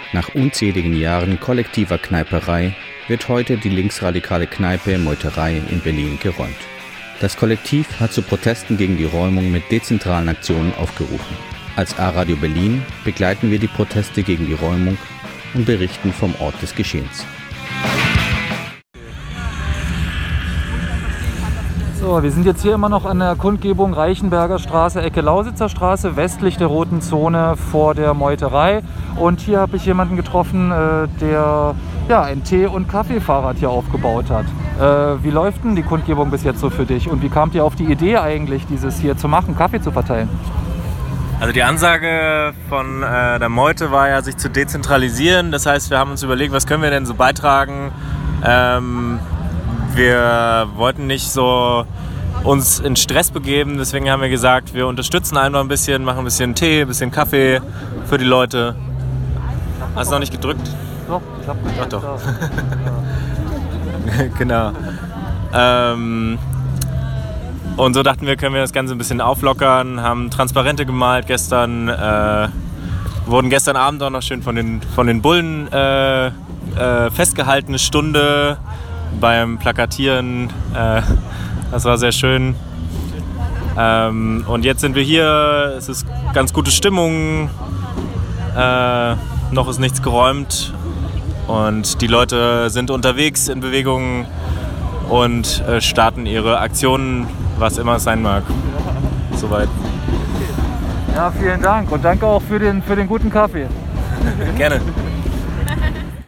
Nach unzähligen Jahren kollektiver Kneiperei wird heute die linksradikale Kneipe Meuterei in Berlin geräumt. Das Kollektiv hat zu Protesten gegen die Räumung mit dezentralen Aktionen aufgerufen. Als A-Radio Berlin begleiten wir die Proteste gegen die Räumung und berichten vom Ort des Geschehens. So, wir sind jetzt hier immer noch an der Kundgebung Reichenberger Straße, Ecke Lausitzer Straße, westlich der roten Zone vor der Meuterei. Und hier habe ich jemanden getroffen, der ein Tee- und Kaffeefahrrad hier aufgebaut hat. Wie läuft denn die Kundgebung bis jetzt so für dich? Und wie kamt ihr auf die Idee eigentlich, dieses hier zu machen, Kaffee zu verteilen? Also die Ansage von der Meute war ja, sich zu dezentralisieren. Das heißt, wir haben uns überlegt, was können wir denn so beitragen? Wir wollten nicht so uns in Stress begeben, deswegen haben wir gesagt, wir unterstützen einfach ein bisschen, machen ein bisschen Tee, ein bisschen Kaffee für die Leute. Hast du noch nicht gedrückt? Doch, ich habe gedrückt. Doch. Genau. Und so dachten wir, können wir das Ganze ein bisschen auflockern, haben Transparente gemalt gestern, wurden gestern Abend auch noch schön von den Bullen festgehalten, eine Stunde beim Plakatieren. Das war sehr schön. Und jetzt sind wir hier, es ist ganz gute Stimmung, noch ist nichts geräumt und die Leute sind unterwegs in Bewegung und starten ihre Aktionen, was immer es sein mag. Soweit. Ja, vielen Dank und danke auch für den guten Kaffee. Gerne.